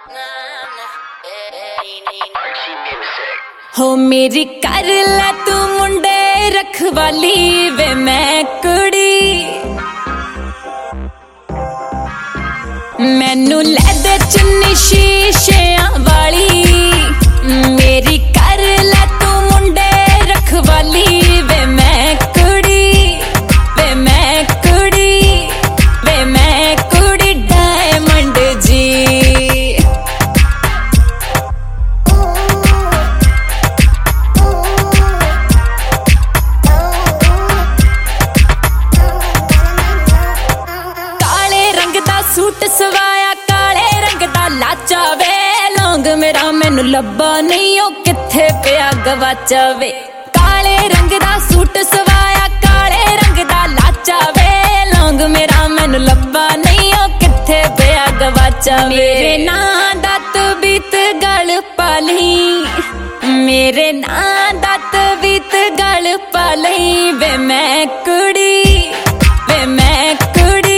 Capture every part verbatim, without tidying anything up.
हो मेरी कर लै तू मुंडे रखवाली वे मैं कुड़ी मैनू लै दे चुन्नी शीशियां वाली मेरी कर लै तू मुंडे रखवाली वे मैं कुड़ी वे मैं कुड़ी वे मैं कुड़ी डायमंड जी सूट सवाया काले रंग दा लाचा वे लौंग मेरा मैनू लब्बा नहीं ओ किथे पिया गवाचा वे काले रंग दा सूट सवाया काले रंग दा लाचा वे लौंग मेरा मैनू लब्बा नहीं ओ किथे पिया गवाचा वे मेरे नां दा तबीत गल पाली मेरे नां दा तबीत गल पाली वे मैं कुड़ी वे मैं कुड़ी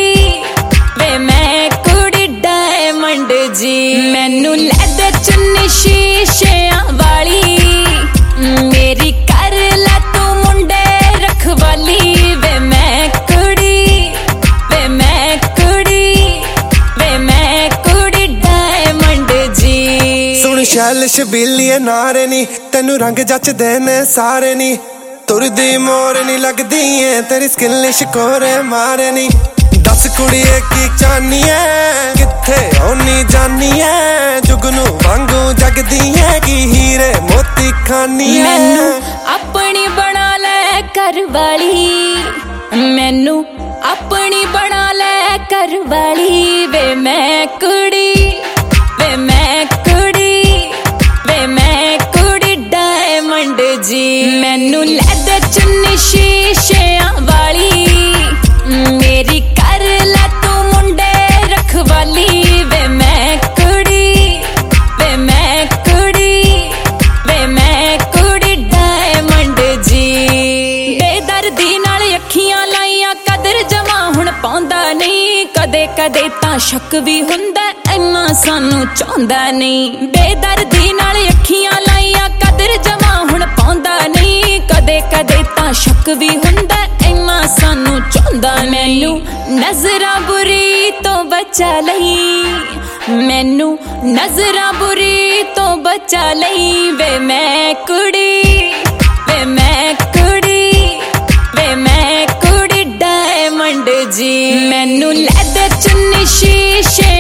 जी मैनू लै दे चुन्नी शीशियां वाली मेरी कर लै तू मुंडे रखवाली वे मैं कुड़ी वे मैं कुड़ी वे मैं कुड़ी डायमंड जी सुन शैल शबीलिए नारे नी तेनू रंग जचदे ने सारे नी तुरदी मोर नी लगदी है तेरी स्किल शकोरे मारे नी दस कुड़िए की चाहनी है किथे होनी जानी है जुगनू वांगू जगदी है की हीरे मोती खानी है मैनू अपनी बना ले कर वाली मैनू अपनी बना ले कर वाली वे मैं कुड़ी वे मैं कुड़ी वे मैं कुड़ी डायमंड जी मैनू लै दे चुन्नी शीशियां वाली मेरी कर लै तू मुंडे रखवाली वे मैं कुड़ी वे मैं कुड़ी वे मैं कुड़ी डायमंड जी बेदर्दी नाल अखियां लाइयां कदर जमा हुण पाउंदा नहीं कदे कदे तां शक भी हुंदा इन्ना सानू चाहुंदा नहीं बेदर्दी नाल अखियां लाइयां कदर जमा हुण पाउंदा नहीं कदे कदे तां शक भी हुंदा इन्ना सानू चाहुंदा मैनू नजरा बुरी तो बचा लई मैनू नजरा बुरी तो बचा लई वे मैं कुड़ी वे मैं कुड़ी वे मैं कुड़ी डायमंड जी मैनू लै दे चुन्नी शीशे